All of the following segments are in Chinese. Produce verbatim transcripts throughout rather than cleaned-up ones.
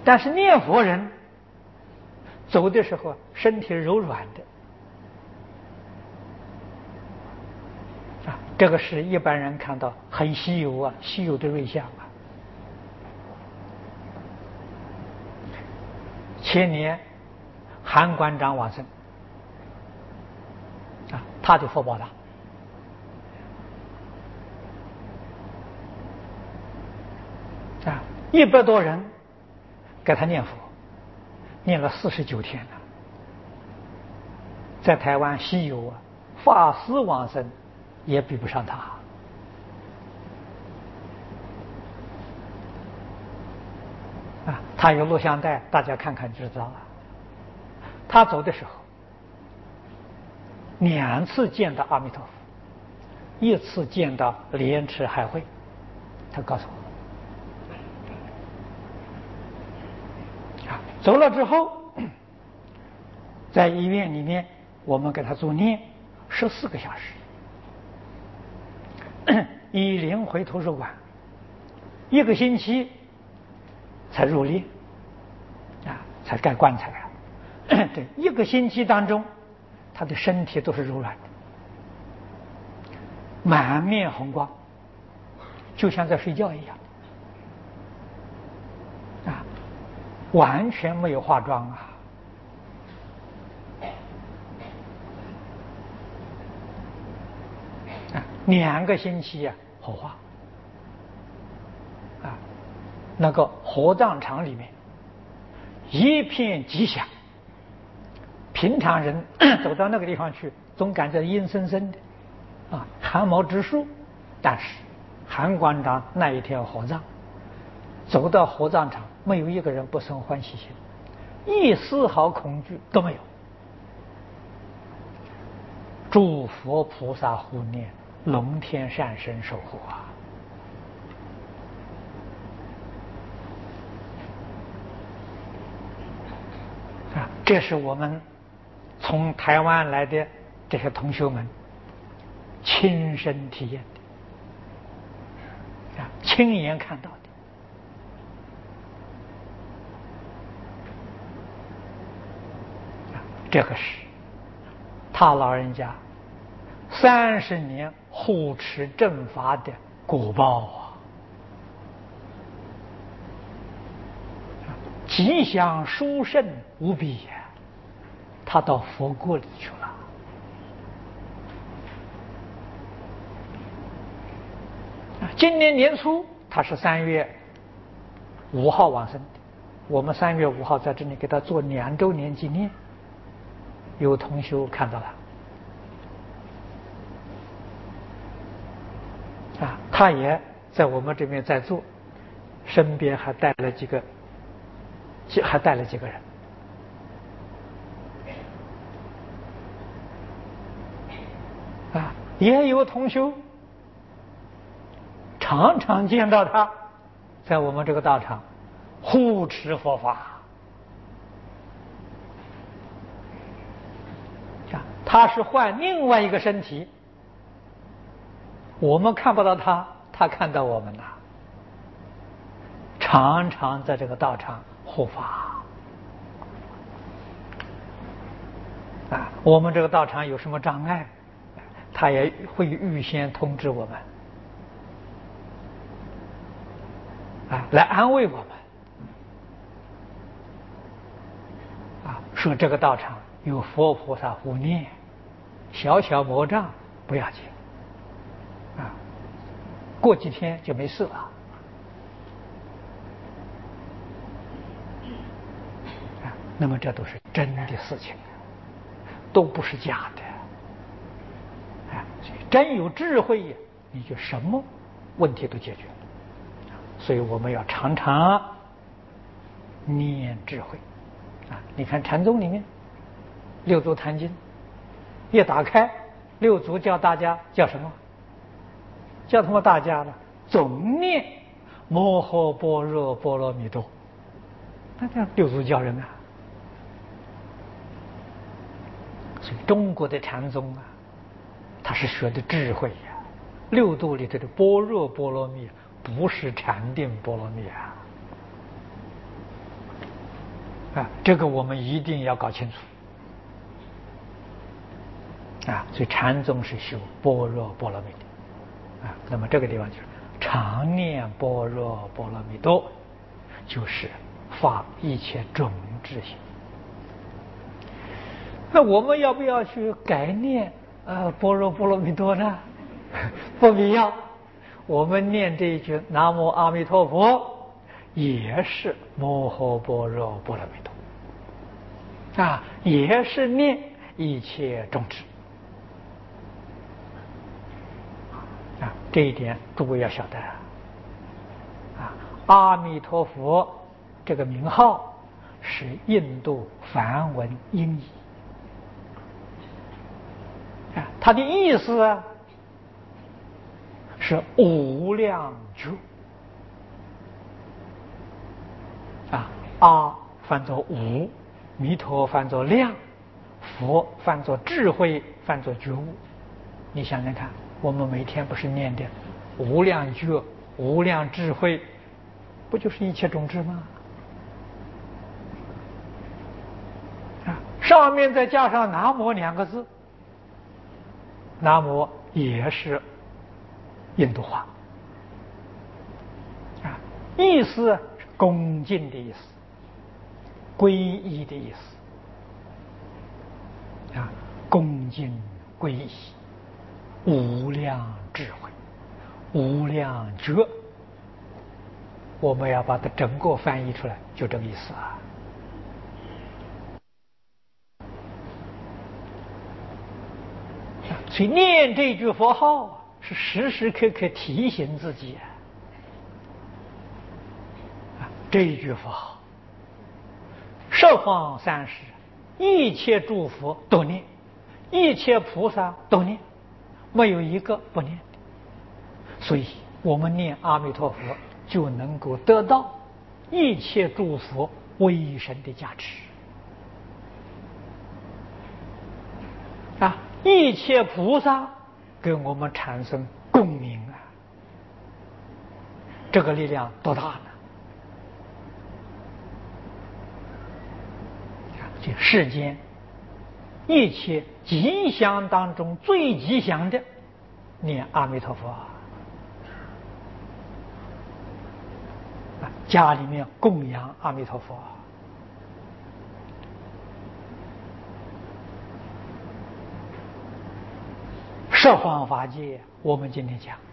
但是念佛人走的时候身体柔软的啊，这个是一般人看到很稀有啊，稀有的瑞相啊。前年韩馆长往生啊，他的福报大啊，一百多人给他念佛，念了四十九天了。在台湾稀有啊，法师往生也比不上他啊。他有录像带，大家看看就知道了。他走的时候，两次见到阿弥陀佛，一次见到莲池海会。他告诉我。走了之后，在医院里面，我们给他做念十四个小时，以灵回图书馆，一个星期才入殓啊，才盖棺材啊。这一个星期当中，他的身体都是柔软的，满面红光，就像在睡觉一样。完全没有化妆啊！啊，两个星期啊，火化啊，那个火葬场里面一片吉祥。平常人走到那个地方去，总感觉阴森森的，啊，寒毛直竖。但是韩馆长那一天火葬，走到火葬场，没有一个人不生欢喜心，一丝毫恐惧都没有。诸佛菩萨护念，龙天善神守护啊！啊，这是我们从台湾来的这些同学们亲身体验的，啊，亲眼看到的。这个是他老人家三十年护持正法的果报啊！吉祥殊胜无比呀！他到佛国里去了。今年年初他是三月五号往生的，我们三月五号在这里给他做两周年纪念。有同学看到了啊，他也在我们这边在做，身边还带了几个，还带了几个人啊，也有同学常常见到他在我们这个道场护持佛法。他是换另外一个身体，我们看不到他，他看到我们了，常常在这个道场护法啊。我们这个道场有什么障碍，他也会预先通知我们啊，来安慰我们啊，说这个道场有佛菩萨护念，小小魔障不要紧啊，过几天就没事了啊。那么这都是真的事情，都不是假的啊。真有智慧，你就什么问题都解决了。所以我们要常常念智慧啊！你看禅宗里面六祖坛经一打开，六祖叫大家叫什么？叫他们大家呢总念摩诃般若波罗蜜多。那这样六祖教人啊。所以中国的禅宗啊，他是学的智慧呀、啊。六度里头的般若波罗蜜不是禅定波罗蜜啊， 啊，这个我们一定要搞清楚。啊，所以禅宗是修般若波罗蜜的，啊，那么这个地方就是常念般若波罗蜜多，就是发一切种智心。那我们要不要去改念呃般若波罗蜜多呢？不必要，我们念这一句南无阿弥陀佛，也是摩诃般若波罗蜜多，啊，也是念一切种智。啊，这一点诸位要晓得啊！阿弥陀佛这个名号是印度梵文音译啊，它的意思啊是无量觉啊，阿翻作无，弥陀翻作量，佛翻作智慧，翻作觉悟。你想想看，我们每天不是念的无量觉、无量智慧，不就是一切种智吗？啊，上面再加上南无两个字，南无也是印度话啊，意思是恭敬的意思，皈依的意思啊，恭敬皈依。无量智慧，无量觉，我们要把它整个翻译出来，就这个意思啊。所以念这句佛号是时时刻刻提醒自己啊，这一句佛号，十方三世一切诸佛都念，一切菩萨都念。没有一个不念的，所以我们念阿弥陀佛就能够得到一切诸佛威神的加持啊！一切菩萨跟我们产生共鸣啊，这个力量多大呢？这世间一切吉祥当中最吉祥的，念阿弥陀佛啊！家里面供养阿弥陀佛，十方法界，我们今天讲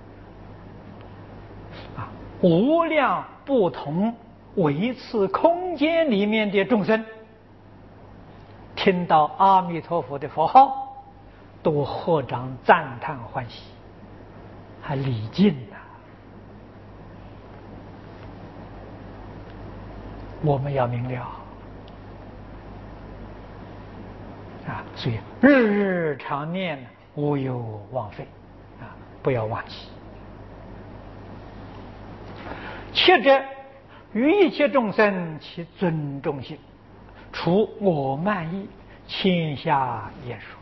啊，无量不同维次空间里面的众生，听到阿弥陀佛的佛号，都合掌赞叹欢喜，还礼敬呢、啊。我们要明了啊，所以日日常念，无有枉费啊，不要忘记。切者于一切众生其尊重性，除我慢意，谦下言说。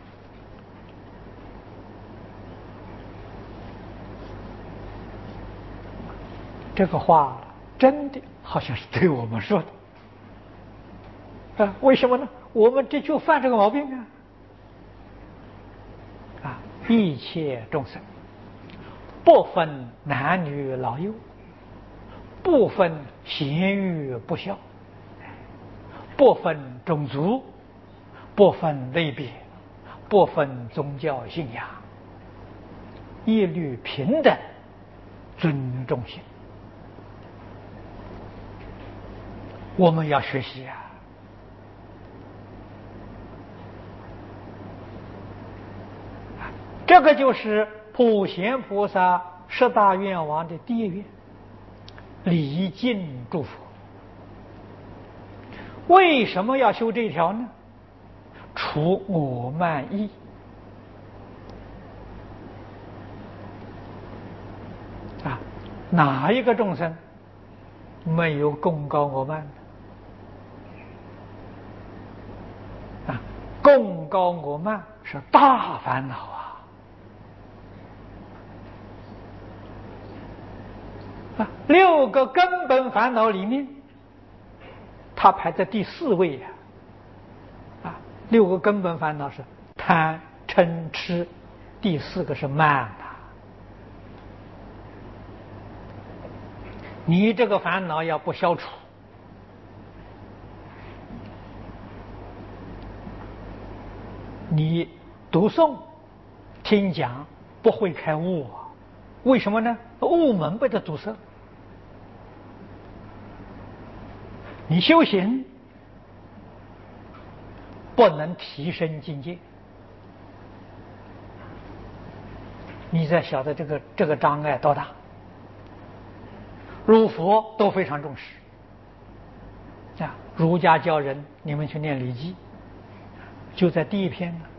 这个话真的好像是对我们说的啊？为什么呢？我们这就犯这个毛病啊！啊，一切众生，不分男女老幼，不分贤愚不孝，不分种族，不分类别，不分宗教信仰，一律平等尊重性。我们要学习啊！这个就是普贤菩萨十大愿望的第一愿，礼敬诸佛。为什么要修这一条呢？除我慢意。啊，哪一个众生没有贡高我慢？啊，贡高我慢是大烦恼啊！啊，六个根本烦恼里面， 他排在第四位呀。啊，六个根本烦恼是贪嗔痴，第四个是慢呐。你这个烦恼要不消除，你读诵、听讲不会开悟啊？为什么呢？悟门被它堵塞。你修行不能提升境界，你才晓得这个这个障碍多大。儒佛都非常重视啊，儒家教人，你们去念《礼记》，就在第一篇呢，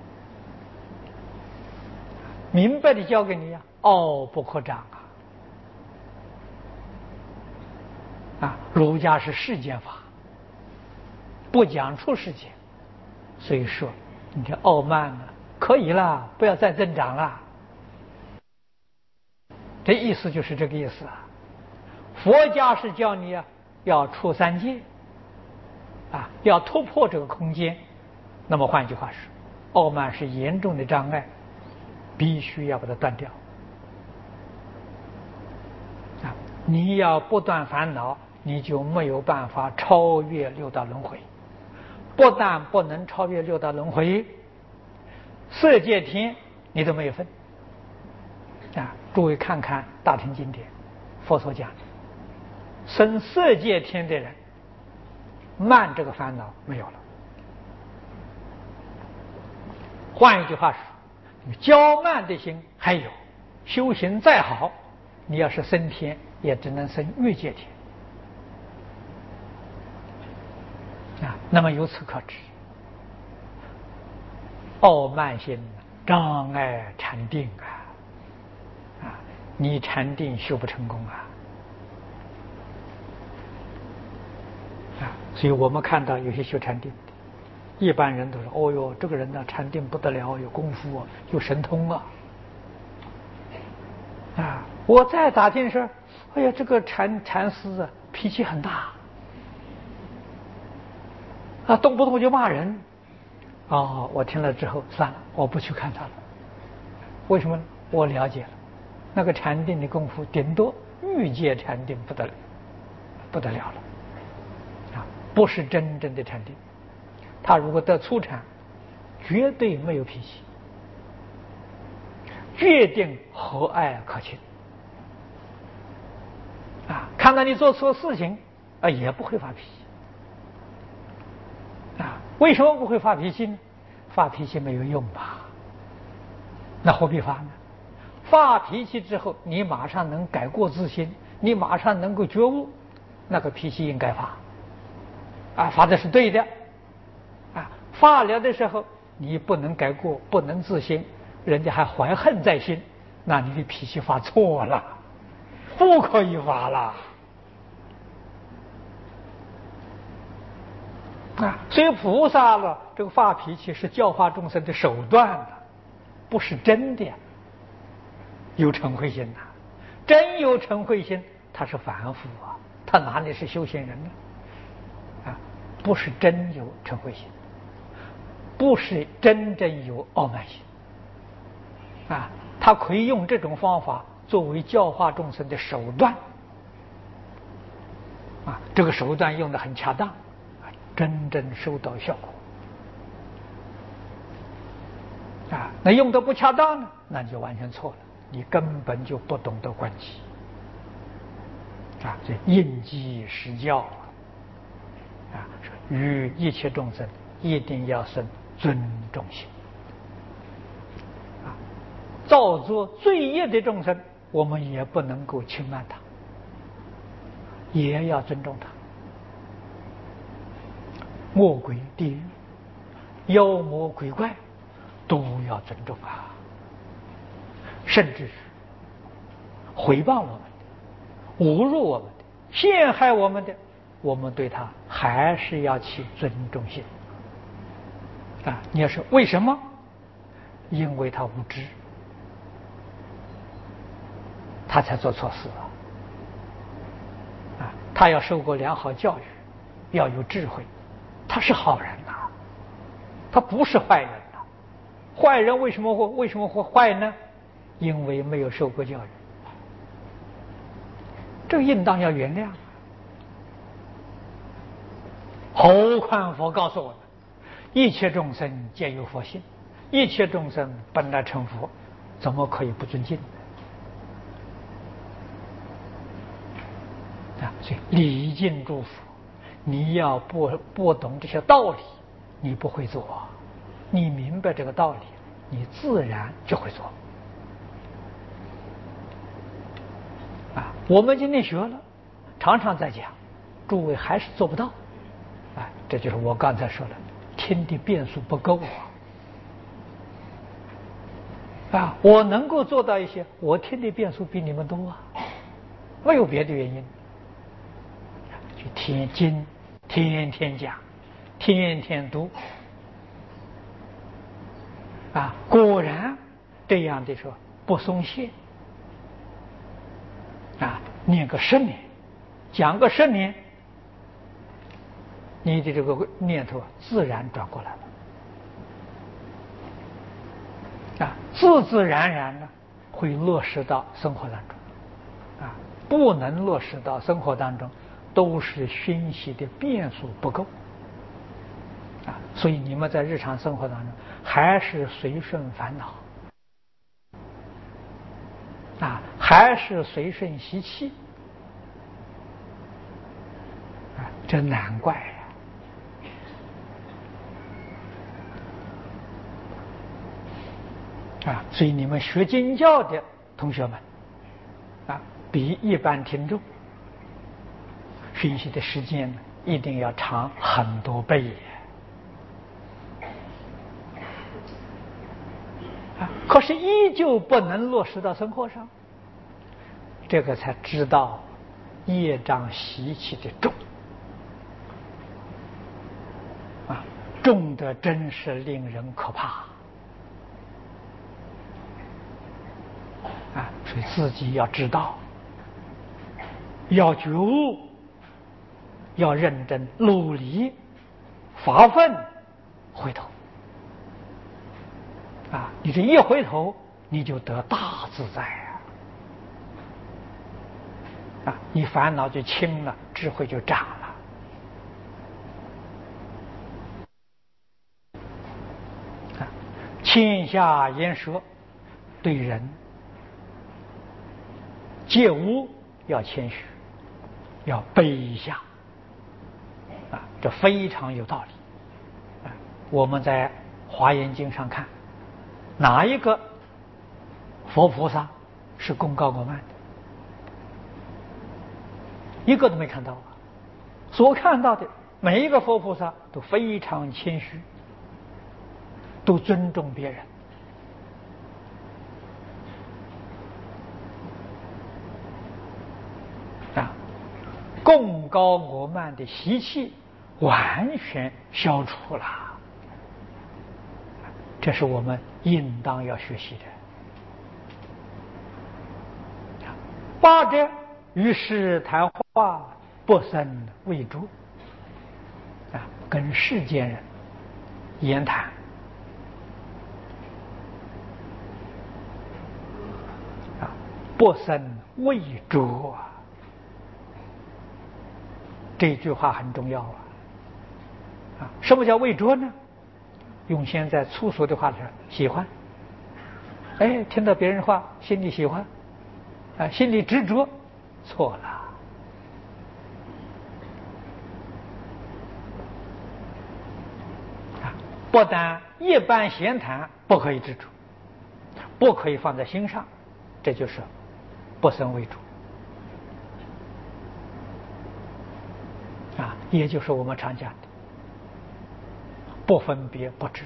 明白的教给你呀，傲不可长啊！啊，儒家是世间法，不讲出世间，所以说你的傲慢呢，可以了，不要再增长了。这意思就是这个意思啊。佛家是教你啊，要出三界，啊，要突破这个空间。那么换句话说，傲慢是严重的障碍，必须要把它断掉。啊，你要不断烦恼，你就没有办法超越六道轮回。不但不能超越六道轮回，色界天你都没有分。啊，诸位看看大乘经典，佛所讲的。生色界天的人，慢这个烦恼没有了。换一句话说，骄慢的心还有，修行再好，你要是升天，也只能升欲界天。啊，那么由此可知，傲慢心障碍禅定啊，啊，你禅定修不成功啊。啊，所以我们看到有些修禅定的，一般人都说：“哦哟，这个人呢，禅定不得了，有功夫啊，有神通啊。”啊，我再打听说，哎呀，这个禅禅师啊，脾气很大，啊，动不动就骂人。哦，我听了之后，算了，我不去看他了。为什么呢？我了解了，那个禅定的功夫，顶多欲界禅定不得了，不得了了。不是真正的禅定，他如果得初禅，绝对没有脾气，决定和蔼可亲啊！看到你做错事情啊，也不会发脾气啊！为什么不会发脾气呢？发脾气没有用吧？那何必发呢？发脾气之后，你马上能改过自新，你马上能够觉悟，那个脾气应该发。啊，发的是对的，啊，发了的时候你不能改过，不能自新，人家还怀恨在心，那你的脾气发错了，不可以发了。啊，所以菩萨了，这个发脾气是教化众生的手段的，不是真的有嗔恚心呐。真有嗔恚心，他是凡夫啊，他哪里是修行人呢？啊，不是真有嗔恚心，不是真正有傲慢心啊，他可以用这种方法作为教化众生的手段啊，这个手段用得很恰当，真正收到效果啊。那用得不恰当呢，那就完全错了，你根本就不懂得观机啊，这应机施教啊，与一切众生一定要生尊重心啊，造作罪业的众生，我们也不能够轻慢他，也要尊重他。魔鬼地狱、妖魔鬼怪都要尊重啊，甚至是诽谤我们的、侮辱我们的、陷害我们的，我们对他还是要起尊重心啊！你要说为什么？因为他无知，他才做错事啊！啊，他要受过良好教育， 要有智慧，他是好人呐、啊，他不是坏人呐、啊。坏人为什么会为什么会坏呢？因为没有受过教育，这个应当要原谅。何况佛告诉我们，一切众生皆有佛性，一切众生本来成佛，怎么可以不尊敬呢？啊，所以礼敬诸佛，你要不不懂这些道理，你不会做；你明白这个道理，你自然就会做。啊，我们今天学了，常常在讲，诸位还是做不到。啊，这就是我刚才说的，听的变数不够啊！啊，我能够做到一些，我听的变数比你们多啊，没有别的原因。去听经，天天讲，天天读，啊，果然这样的说不松懈，啊，念个十年，讲个十年。你的这个念头自然转过来了，啊，自自然然呢会落实到生活当中，啊，不能落实到生活当中，都是熏习的变数不够，啊，所以你们在日常生活当中还是随顺烦恼，啊，还是随顺习气，啊，这难怪呀。啊，所以你们学经教的同学们，啊，比一般听众学习的时间呢，一定要长很多倍。啊，可是依旧不能落实到生活上，这个才知道业障习气的重，啊，重的真是令人可怕。啊，所以自己要知道，要觉悟，要认真努力发奋回头。啊，你这一回头，你就得大自在啊！啊，你烦恼就轻了，智慧就长了。啊，谦下言说，对人借物要谦虚，要卑下，啊，这非常有道理。啊，我们在《华严经》上看，哪一个佛菩萨是功高我慢的？一个都没看到啊！所看到的每一个佛菩萨都非常谦虚，都尊重别人。啊，功高我慢的习气完全消除了，这是我们应当要学习的。八者与世谈话，不生畏诛。啊，跟世间人言谈，啊，不生畏诛啊。这句话很重要啊！啊，什么叫畏诛呢？用现在粗俗的话说，喜欢。哎，听到别人话，心里喜欢，啊，心里执着，错了。啊，不但一般闲谈不可以执着，不可以放在心上，这就是不生畏诛。啊，也就是我们常讲的不分别不执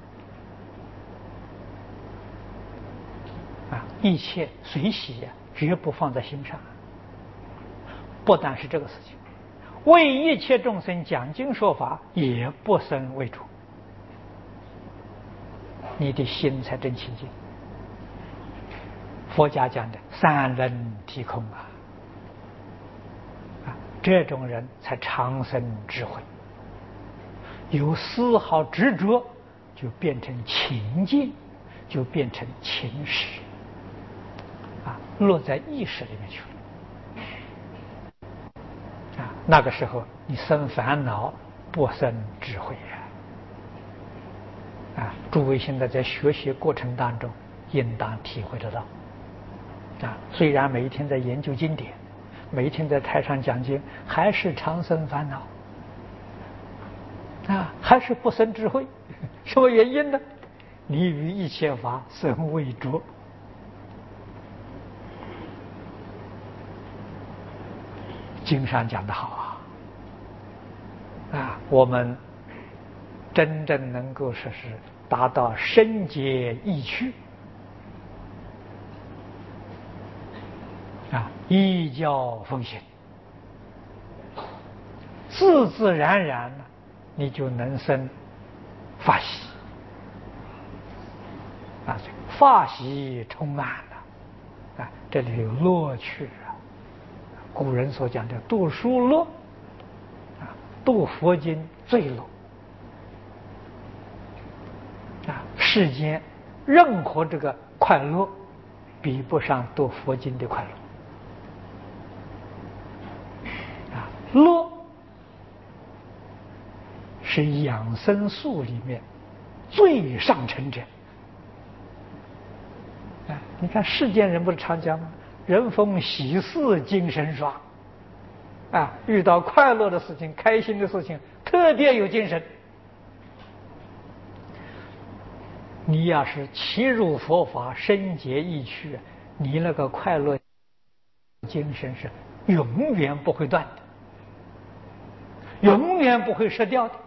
着，啊，一切随喜啊，绝不放在心上。不但是这个事情，为一切众生讲经说法，也不生畏诛，你的心才真清净。佛家讲的三轮体空啊，啊， 这种人才长生智慧。有丝毫执着，就变成情境，就变成情识，啊，落在意识里面去了。啊，那个时候你生烦恼，不生智慧呀！啊，诸位现在在学习过程当中，应当体会得到。啊，虽然每一天在研究经典，每一天在台上讲经，还是常生烦恼。啊，还是不生智慧，什么原因呢？你与一切法生未着。经上讲得好啊，啊，我们真正能够说是达到深解意趣，啊，依教奉行，自自然然呢，你就能生法喜，啊，法喜充满了，啊，这里有乐趣啊。古人所讲的读书乐，啊，读佛经最乐，啊，世间任何这个快乐，比不上读佛经的快乐，啊，乐是养生术里面最上乘者。啊，你看世间人不是常讲吗？人逢喜事精神爽，啊，遇到快乐的事情、开心的事情，特别有精神。你要是切入佛法，深解意趣，你那个快乐精神是永远不会断的，永远不会失掉的。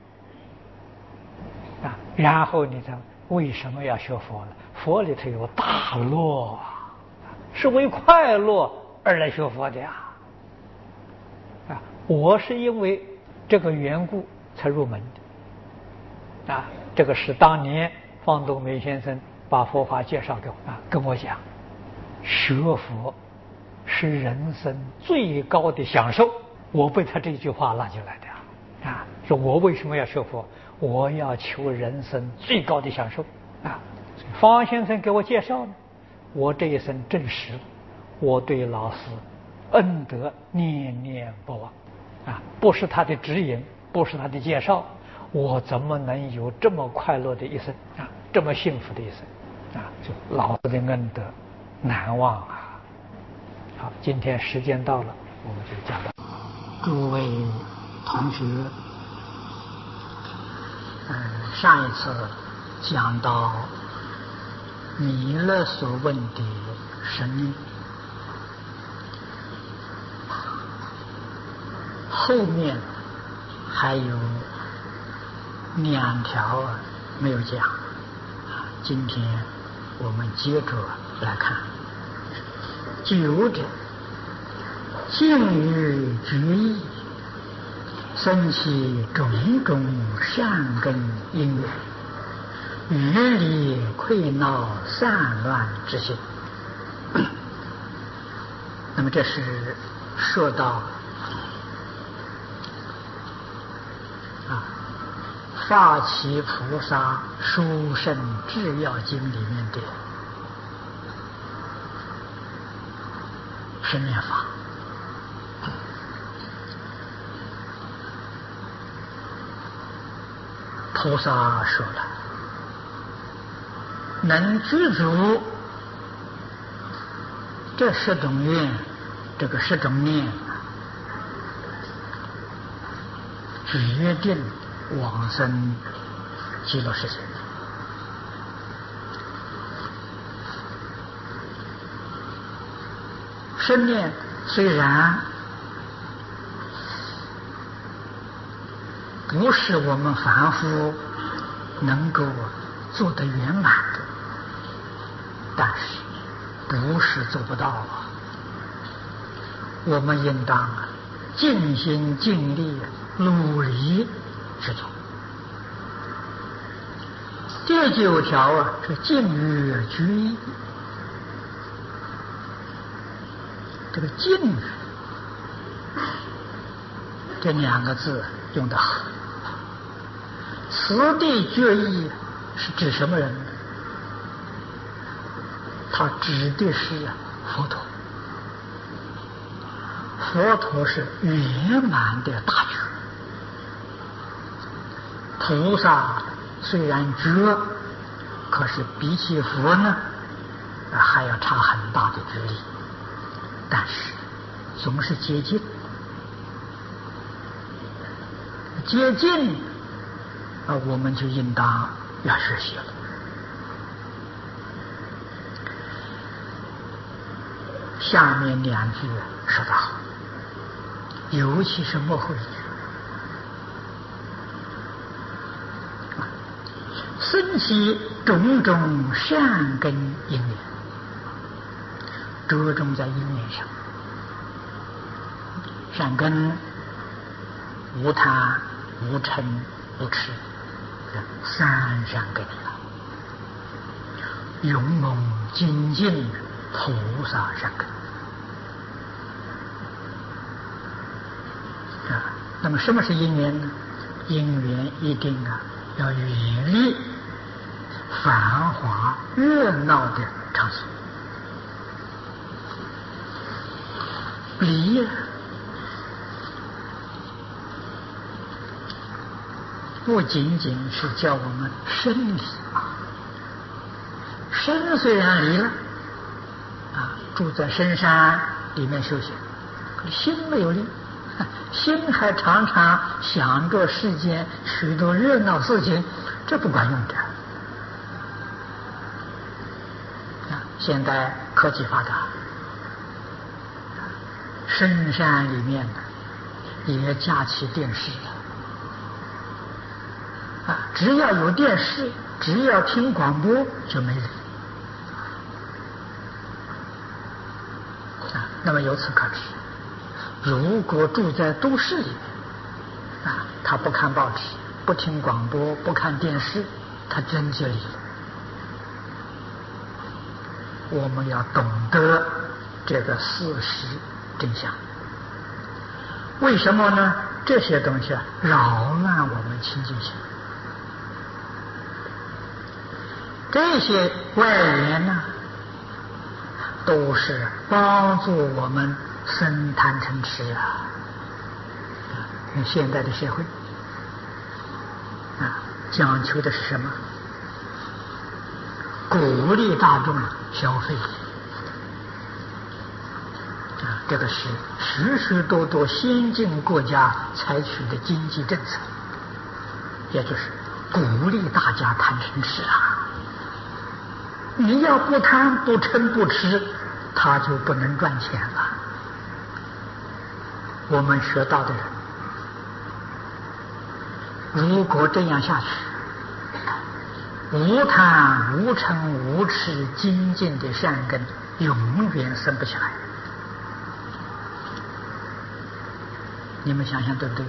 啊，然后你才为什么要学佛呢？佛里头有大乐啊，是为快乐而来学佛的呀。啊，我是因为这个缘故才入门的。啊，这个是当年方东梅先生把佛法介绍给我啊，跟我讲，学佛是人生最高的享受。我被他这句话拉进来的啊，说我为什么要学佛？我要求人生最高的享受啊！方先生给我介绍呢，我这一生证实了，我对老师恩德念念不忘啊！不是他的指引，不是他的介绍，我怎么能有这么快乐的一生啊？这么幸福的一生啊！就老师的恩德难忘啊！好，今天时间到了，我们就讲到。诸位同学，嗯，上一次讲到弥勒所问的神秘，后面还有两条没有讲，今天我们接着来看。九者，境于觉意，生起种种善根因缘，于理溃闹散乱之心。那么这是说到啊《法起菩萨殊胜智要经》里面的生灭法。菩萨说了，能具足这十种愿，这个十种念，决定往生极乐世界。生念虽然不是我们凡夫能够做得圆满的，但是不是做不到啊！我们应当尽心尽力努力去做。第九条啊，是静于觉意。这个静这两个字用得好。此地决意是指什么人呢？他指的是佛陀。佛陀是圆满的大觉，菩萨虽然觉，可是比起佛呢，还要差很大的距离，但是总是接近，接近啊，我们就应当要学习了。下面两句说得好，尤其是末后一句，生起种种善根因缘，着重在因缘上。善根无贪无嗔无痴，三善根啊，勇猛精进菩萨善根啊。那么什么是因缘呢？因缘一定啊要远离繁华热闹的场所，离不仅仅是叫我们身离，身虽然离了啊，住在深山里面修行，可是心没有离，心还常常想着世间许多热闹事情，这不管用的啊！现在科技发达，深山里面也架起电视了。啊，只要有电视，只要听广播就没人啊。那么由此可知，如果住在都市里面啊，他不看报纸，不听广播，不看电视，他真就离了。我们要懂得这个事实真相。为什么呢？这些东西啊，扰乱我们清净心。这些外缘呢，都是帮助我们生贪嗔痴啊。现在的社会啊，讲求的是什么？鼓励大众消费啊，这个是许许多多先进国家采取的经济政策，也就是鼓励大家贪嗔痴啊。你要不贪不嗔不痴，他就不能赚钱了。我们学道的人，如果这样下去，无贪无嗔无痴精进的善根永远生不起来。你们想想对不对？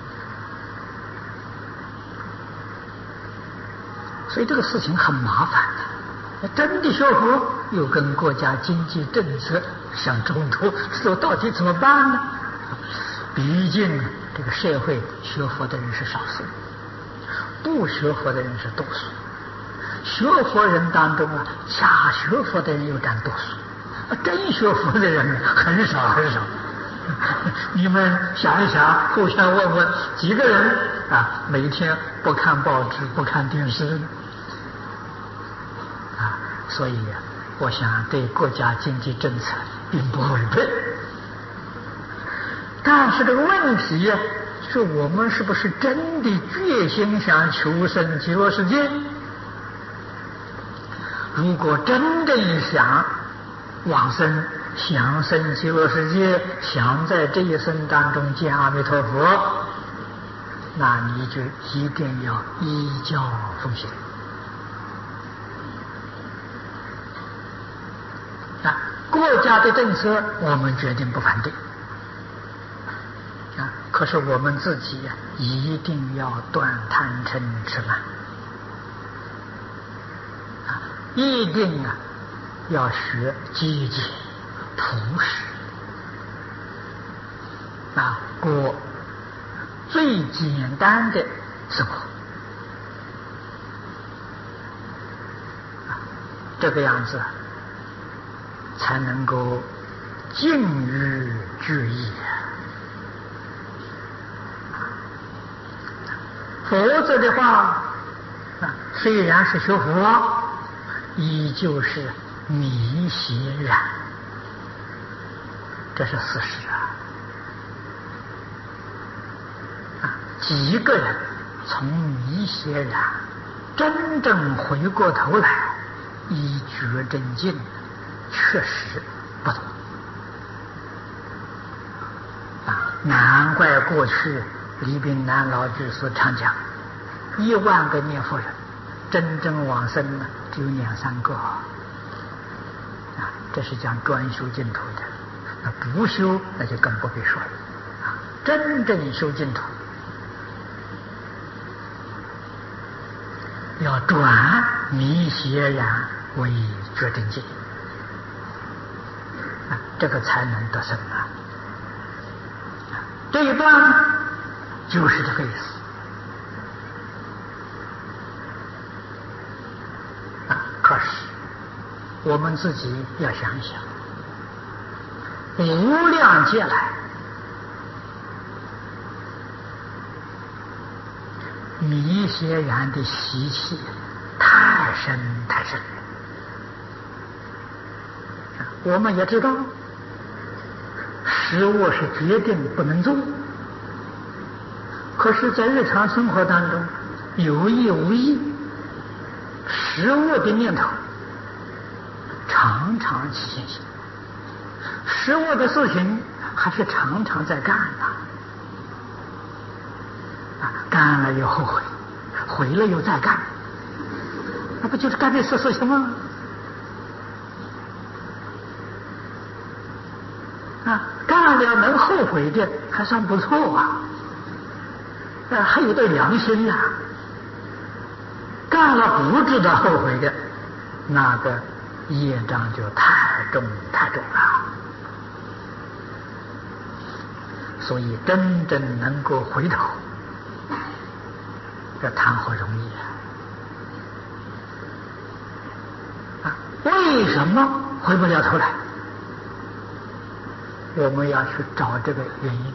所以这个事情很麻烦的。真的学佛又跟国家经济政策相冲突，这到底怎么办呢？毕竟这个社会学佛的人是少数，不学佛的人是多数。学佛人当中啊，假学佛的人又占多数，真学佛的人很少很少。你们想一想，互相问问，几个人啊每天不看报纸不看电视呢？啊，所以我想对国家经济政策并不违背。但是这个问题是我们是不是真的决心想求生极乐世界？如果真正想往生想生极乐世界，想在这一生当中见阿弥陀佛，那你就一定要依教奉行啊！国家的政策我们决定不反对啊，可是我们自己呀、啊，一定要断贪嗔痴慢啊，一定啊要学积极朴实啊，过最简单的生活。啊，这个样子才能够尽于至意。否则的话，啊，虽然是学佛，依旧是迷邪染，这是事实啊！啊，几个人从迷邪染真正回过头来依觉真经，确实不多啊！难怪过去李炳南老居士常讲，一万个念佛人，真正往生呢只有两三个啊！这是讲专修净土的，那不修那就更不必说了啊！真正修净土，要转迷邪染为觉真经啊，这个才能得生啊！这一段就是这个意思啊。可是我们自己要想想，无量劫来迷邪染的习气太深太深了。我们也知道，食物是决定不能做，可是在日常生活当中，有意无意，食物的念头常常起现行，食物的事情还是常常在干的啊，干了又后悔，悔了又再干，那不就是干这事事情吗？啊，干了能后悔的还算不错啊，啊，还有对良心呀、啊。干了不知道后悔的，那个业障就太重太重了。所以真正能够回头，这谈何容易啊！啊，为什么回不了头来？我们要去找这个原因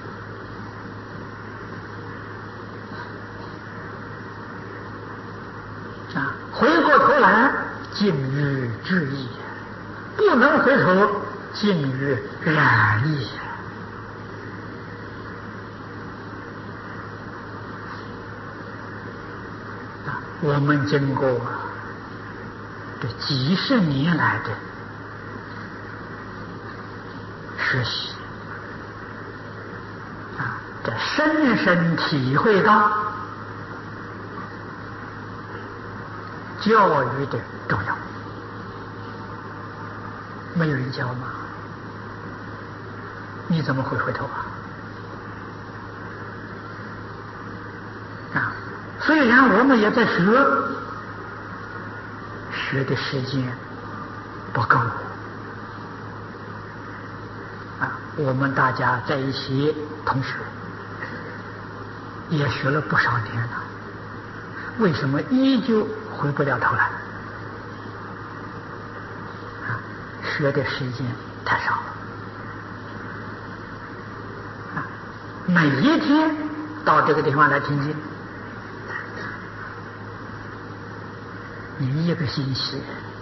啊！回过头来，尽于至意；不能回头，尽于染意。啊，我们经过这几十年来的学习啊，这深深体会到教育的重要。没有人教吗？你怎么会回头啊？啊，虽然我们也在学，学的时间不够。我们大家在一起，同学也学了不少年了，为什么依旧回不了头来？啊，学的时间太少了。啊，每一天到这个地方来听经，你一个星期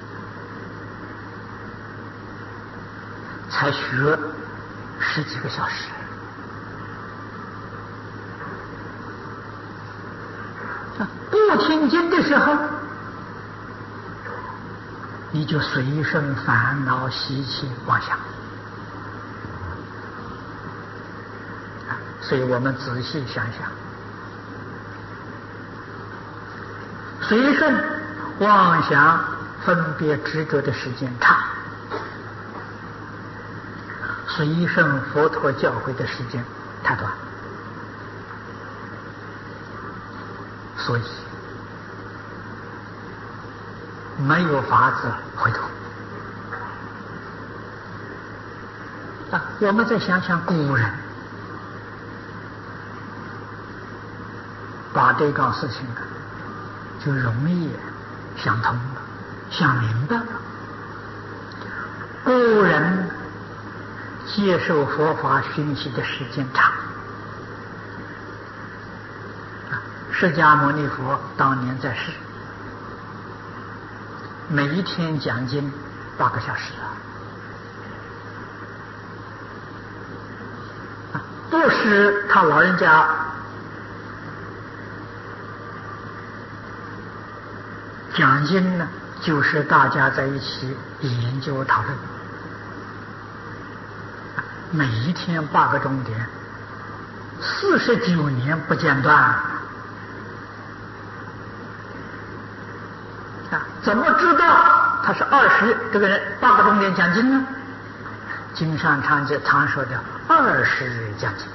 才学十几个小时，啊，不听经的时候，你就随顺烦恼习气妄想，啊，所以我们仔细想想，随顺妄想分别执着的时间长，随顺佛陀教诲的时间太短，所以没有法子回头啊！我们再想想古人把这桩事情就容易想通了，想明白了。古人接受佛法讯息的时间长，释迦牟尼佛当年在世，每一天讲经八个小时啊，不是他老人家讲经呢，就是大家在一起研究讨论，每一天八个钟点，四十九年不间断啊！怎么知道他是二十这个人八个钟点讲经呢？经上常讲常说的二十日讲经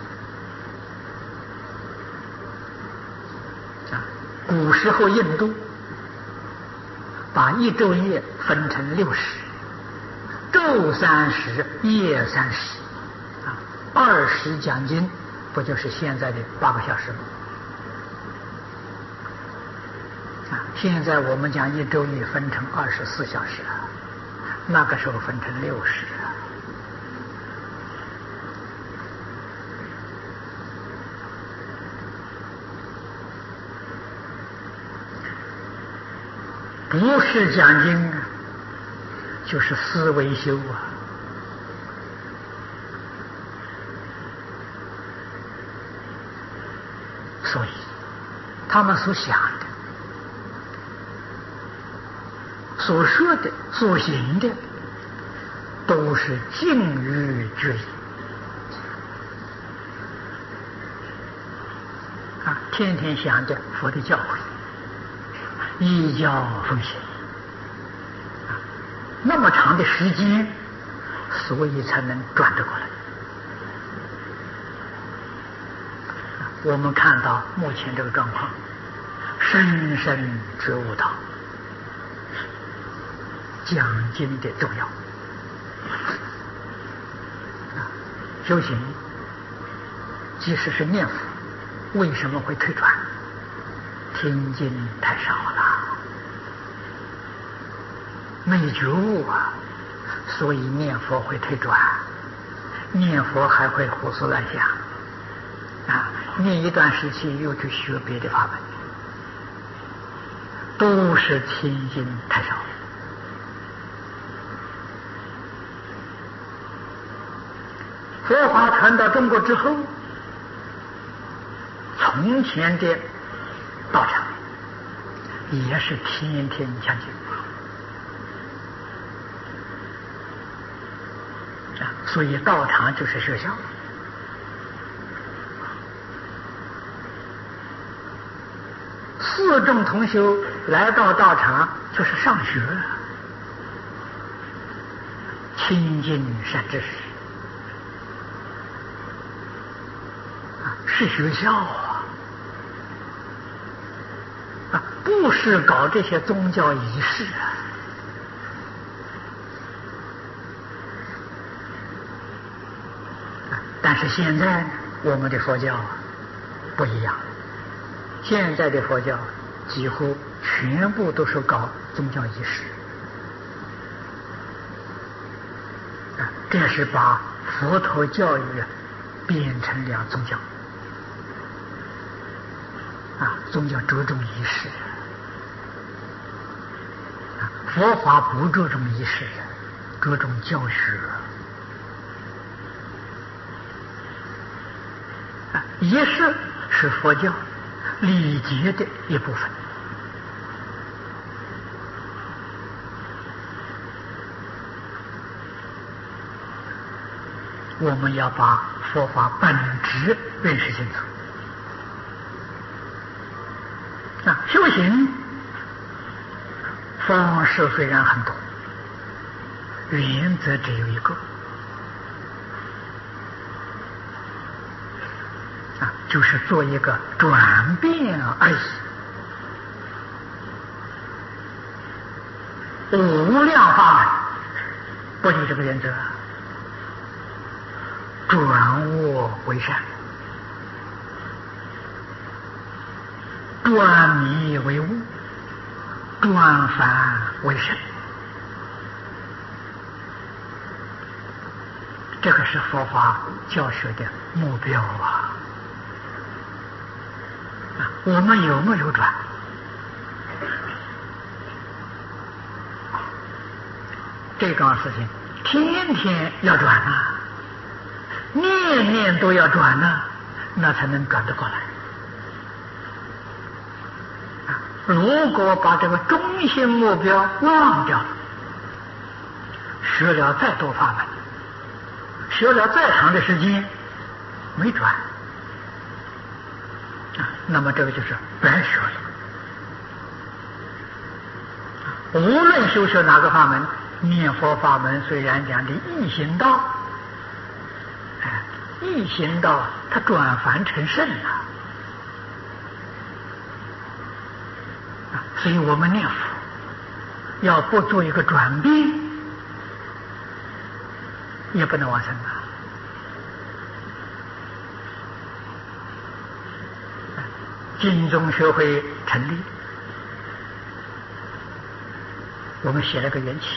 啊，古时候印度把一昼夜分成六时，昼三十，夜三十，啊，二十讲经，不就是现在的八个小时吗？啊，现在我们讲一周夜分成二十四小时啊，那个时候分成六时啊。不是讲经啊，就是思维修啊。所以他们所想的、所说的、所行的，都是近于距离啊！天天想着佛的教诲，依教奉行啊，那么长的时间，所以才能转得过来。我们看到目前这个状况，深深觉悟到讲经的重要啊！修行即使是念佛，为什么会退转？听经太少了，没觉悟啊，所以念佛会退转，念佛还会胡思乱想啊！念一段时期又去学别的法门，都是听经太少。佛法传到中国之后，从前的道场也是天天讲经啊，所以道场就是学校。四众同修来到道场就是上学，亲近善知识啊，是学校啊，啊，不是搞这些宗教仪式啊。但是现在我们的佛教不一样，现在的佛教几乎全部都是搞宗教仪式啊，这是把佛陀教育变成了宗教啊，宗教着重仪式啊，佛法不着重仪式，着重教学啊，仪式是佛教礼节的一部分。我们要把佛法本质认识清楚啊！修行方式虽然很多，原则只有一个啊，就是做一个转变而已。无量法门不离这个原则，转恶为善转迷为悟，转凡为圣。这个是佛法教学的目标啊！我们有没有转？这桩事情天天要转啊，念念都要转啊，那才能转得过来。如果把这个中心目标忘掉了，学了再多法门，学了再长的时间没转，那么这个就是白学了。无论修学哪个法门，念佛法门虽然讲的易行道，哎，易行道它转凡成圣了。所以我们念佛要不做一个转变，也不能往生啊。经宗学会成立，我们写了个缘起，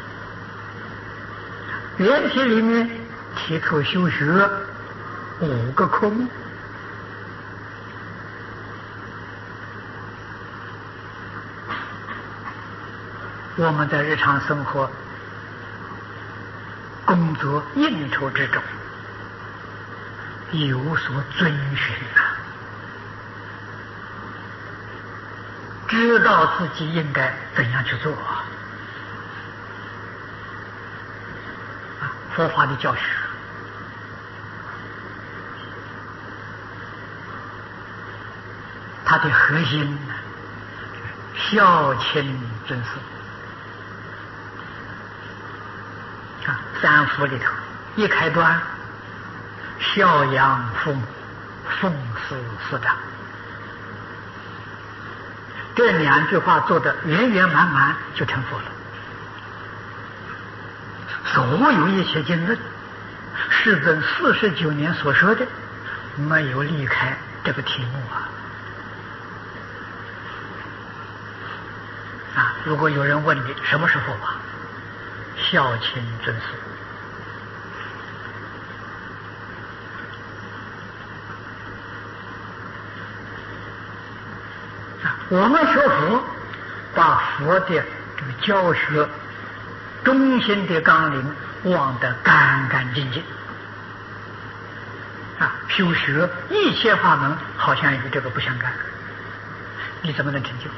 缘起里面提出修学五个科目。我们在日常生活、工作、应酬之中有所遵循啊，知道自己应该怎样去做啊。佛法的教学，它的核心孝亲尊师。三福里头一开端，孝养父母，奉事师长，这两句话做得圆圆满满，就成佛了。所有一切经论，世尊四十九年所说的，没有离开这个题目啊！啊，如果有人问你什么是佛法，孝亲尊师。我们学佛，把佛的这个教学中心的纲领忘得干干净净啊！修学一切法门好像与这个不相干，你怎么能成就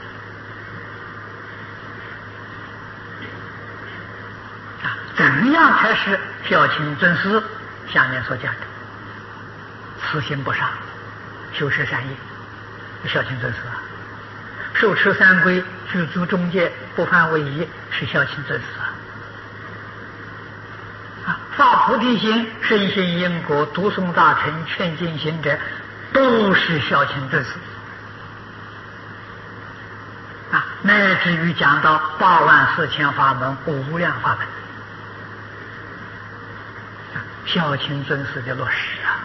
啊？怎样才是孝亲尊师？下面所讲的慈心不杀，修持善业，孝亲尊师啊。受持三规，具足中戒，不犯违仪，是孝亲尊师啊！发菩提心，深信因果，读诵大乘，劝进行者，都是孝亲尊师啊！乃至于讲到八万四千法门，无量法门，孝亲尊师的落实啊！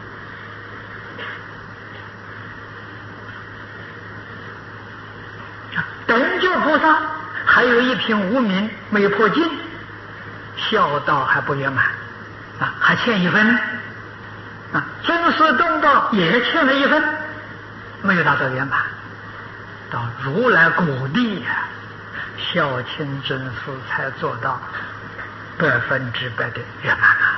等觉菩萨还有一品无名没破尽，孝道还不圆满啊，还欠一分啊。尊师重道也欠了一分，没有达到圆满。到如来果地呀、啊，孝亲尊师才做到百分之百的圆满啊。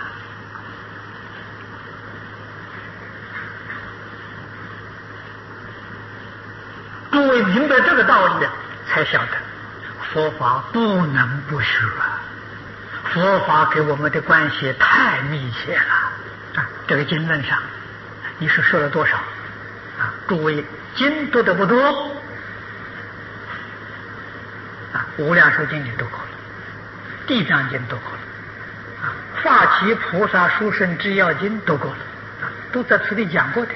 诸位明白这个道理，才晓得佛法不能不学啊！佛法给我们的关系太密切了啊！这个经论上，你是说了多少啊？诸位经读的不多啊，无量寿经你读过了，地藏经读过了啊，法起菩萨殊胜之要经读过了啊，都在此地讲过的。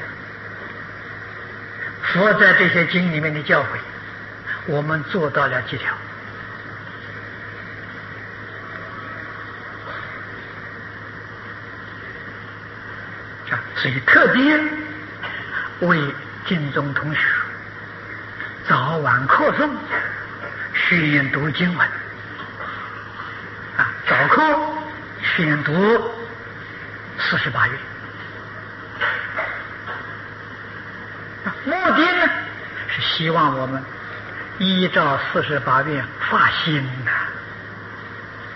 佛在这些经里面的教诲，我们做到了几条？啊，所以特别为经中同学早晚课诵，宣读经文。啊，早课宣读四十八愿。目的呢，是希望我们依照四十八愿发心呐、啊。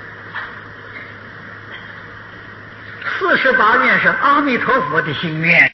四十八愿是阿弥陀佛的心愿。